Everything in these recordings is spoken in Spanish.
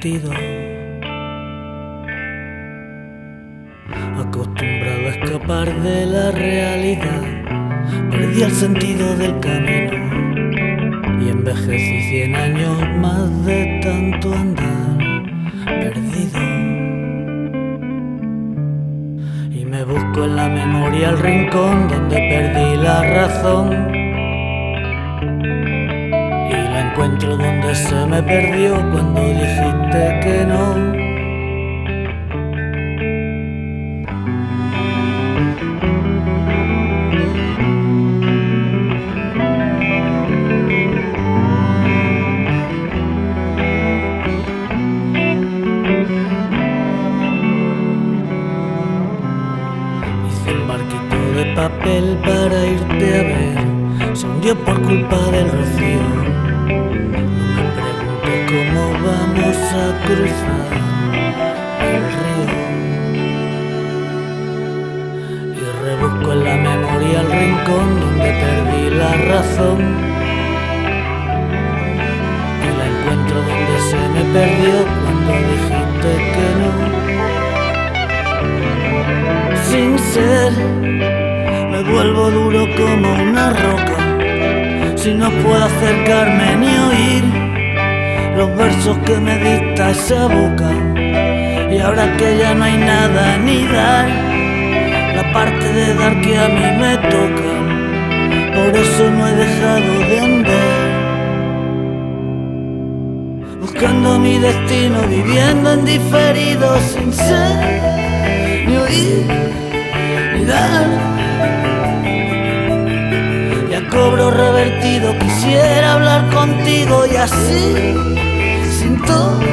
sentido, acostumbrado a escapar de la realidad, perdí el sentido del camino y envejecí 100 años más de tanto andar perdido. Y me busco en la memoria el rincón donde perdí la razón, y la encuentro donde se me perdió cuando dijiste que no. Papel para irte a ver, se hundió por culpa del rocío. No me preguntes cómo vamos a cruzar el río. Y rebusco en la memoria el rincón donde perdí la razón, y la encuentro donde se me perdió cuando dijiste que no. Sin ser, me vuelvo duro como una roca, si no puedo acercarme ni oír los versos que me dicta esa boca. Y ahora que ya no hay nada ni dar, la parte de dar que a mí me toca, por eso no he dejado de andar, buscando mi destino, viviendo en diferido, sin ser ni oír ni dar. Cobro revertido, quisiera hablar contigo y así sintonizar.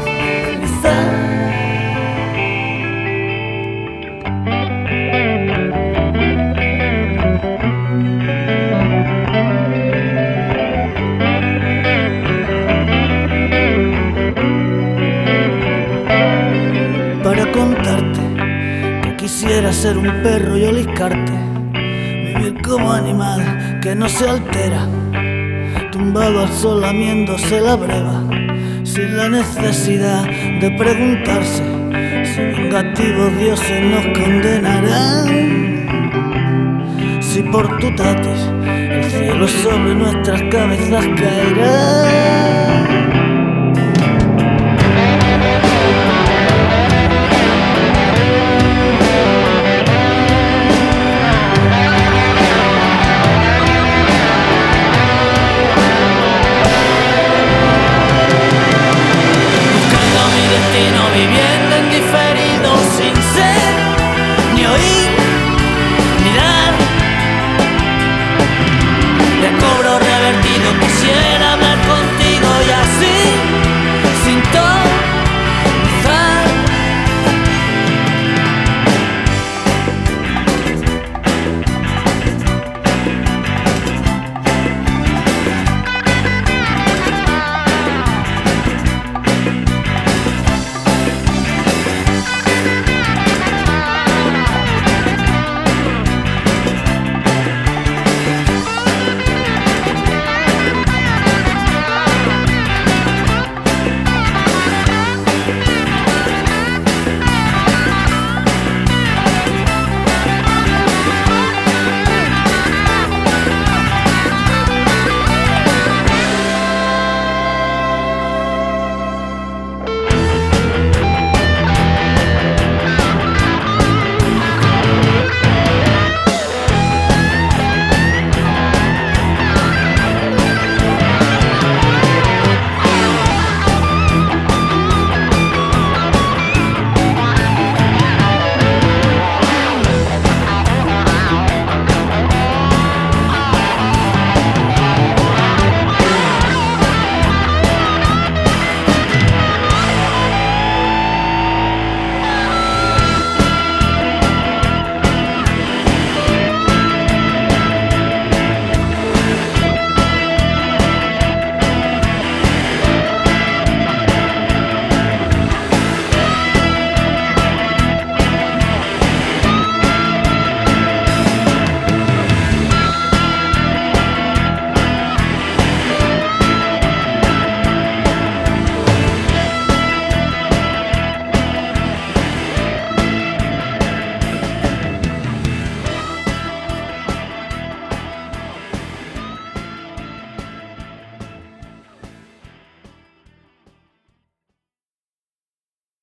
Para contarte que quisiera ser un perro y oliscarte, vivir como animal que no se altera, tumbado al sol lamiéndose la breva, sin la necesidad de preguntarse si vengativos dioses nos condenarán. Si por tu tatis el cielo sobre nuestras cabezas caerá.